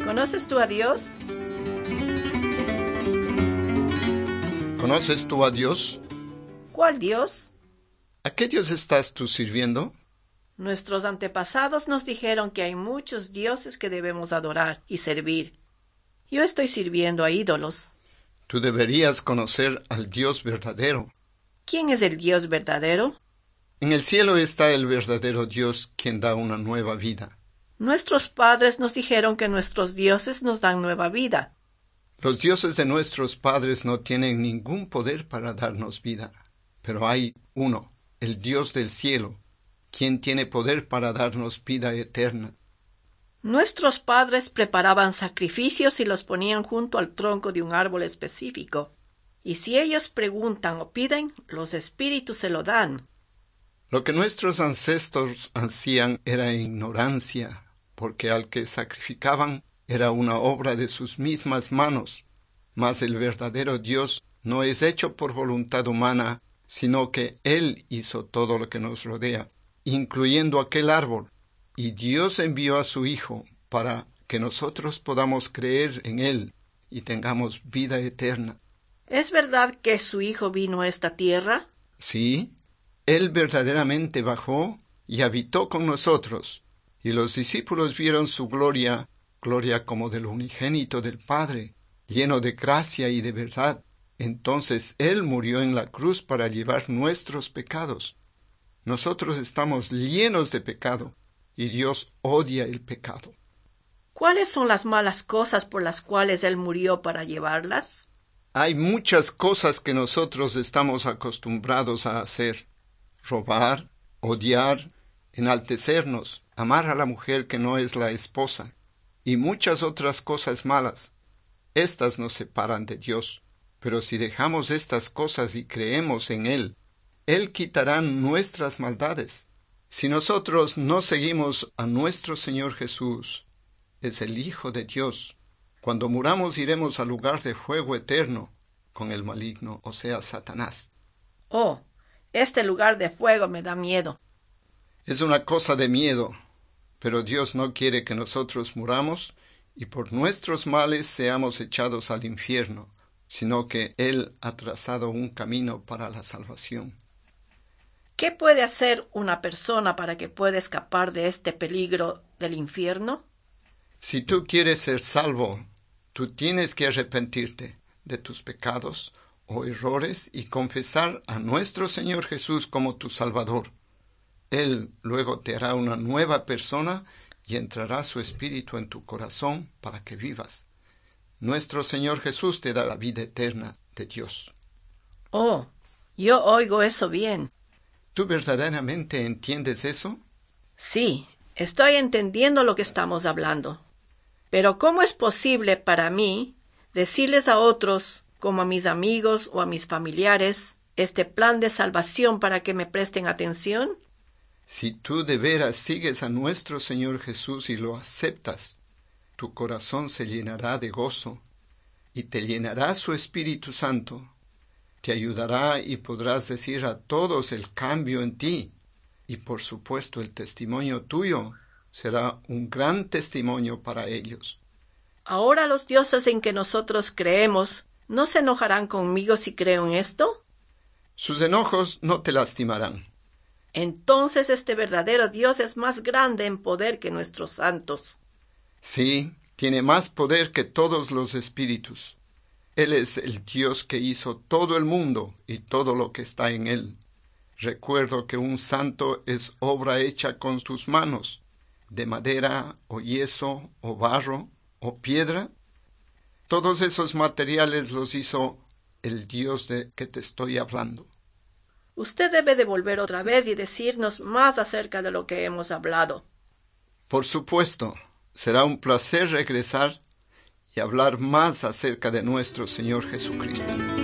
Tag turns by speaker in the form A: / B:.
A: ¿Conoces tú a Dios?
B: ¿Conoces tú a Dios?
A: ¿Cuál Dios?
B: ¿A qué Dios estás tú sirviendo?
A: Nuestros antepasados nos dijeron que hay muchos dioses que debemos adorar y servir. Yo estoy sirviendo a ídolos.
B: Tú deberías conocer al Dios verdadero.
A: ¿Quién es el Dios verdadero?
B: En el cielo está el verdadero Dios, quien da una nueva vida.
A: Nuestros padres nos dijeron que nuestros dioses nos dan nueva vida.
B: Los dioses de nuestros padres no tienen ningún poder para darnos vida, pero hay uno, el Dios del cielo, quien tiene poder para darnos vida eterna.
A: Nuestros padres preparaban sacrificios y los ponían junto al tronco de un árbol específico. Y si ellos preguntan o piden, los espíritus se lo dan.
B: Lo que nuestros ancestros hacían era ignorancia, porque al que sacrificaban era una obra de sus mismas manos. Mas el verdadero Dios no es hecho por voluntad humana, sino que Él hizo todo lo que nos rodea, incluyendo aquel árbol. Y Dios envió a su Hijo para que nosotros podamos creer en Él y tengamos vida eterna.
A: ¿Es verdad que su Hijo vino a esta tierra?
B: Sí, Él verdaderamente bajó y habitó con nosotros, y los discípulos vieron su gloria, gloria como del unigénito del Padre, lleno de gracia y de verdad. Entonces Él murió en la cruz para llevar nuestros pecados. Nosotros estamos llenos de pecado, y Dios odia el pecado.
A: ¿Cuáles son las malas cosas por las cuales Él murió para llevarlas?
B: Hay muchas cosas que nosotros estamos acostumbrados a hacer. Robar, odiar, enaltecernos, amar a la mujer que no es la esposa, y muchas otras cosas malas. Estas nos separan de Dios, pero si dejamos estas cosas y creemos en Él, Él quitará nuestras maldades. Si nosotros no seguimos a nuestro Señor Jesús, es el Hijo de Dios, cuando muramos iremos al lugar de fuego eterno con el maligno, o sea, Satanás.
A: Oh, este lugar de fuego me da miedo.
B: Es una cosa de miedo, pero Dios no quiere que nosotros muramos y por nuestros males seamos echados al infierno, sino que Él ha trazado un camino para la salvación.
A: ¿Qué puede hacer una persona para que pueda escapar de este peligro del infierno?
B: Si tú quieres ser salvo, tú tienes que arrepentirte de tus pecados o errores y confesar a nuestro Señor Jesús como tu Salvador. Él luego te hará una nueva persona y entrará su espíritu en tu corazón para que vivas. Nuestro Señor Jesús te da la vida eterna de Dios.
A: Oh, yo oigo eso bien.
B: ¿Tú verdaderamente entiendes eso?
A: Sí, estoy entendiendo lo que estamos hablando. Pero ¿cómo es posible para mí decirles a otros, como a mis amigos o a mis familiares, este plan de salvación para que me presten atención?
B: Si tú de veras sigues a nuestro Señor Jesús y lo aceptas, tu corazón se llenará de gozo y te llenará su Espíritu Santo. Te ayudará y podrás decir a todos el cambio en ti. Y por supuesto el testimonio tuyo será un gran testimonio para ellos.
A: Ahora los dioses en que nosotros creemos, ¿no se enojarán conmigo si creo en esto?
B: Sus enojos no te lastimarán.
A: Entonces este verdadero Dios es más grande en poder que nuestros santos.
B: Sí, tiene más poder que todos los espíritus. Él es el Dios que hizo todo el mundo y todo lo que está en él. Recuerdo que un santo es obra hecha con tus manos, de madera o yeso o barro o piedra. Todos esos materiales los hizo el Dios de que te estoy hablando.
A: Usted debe de volver otra vez y decirnos más acerca de lo que hemos hablado.
B: Por supuesto, será un placer regresar y hablar más acerca de nuestro Señor Jesucristo.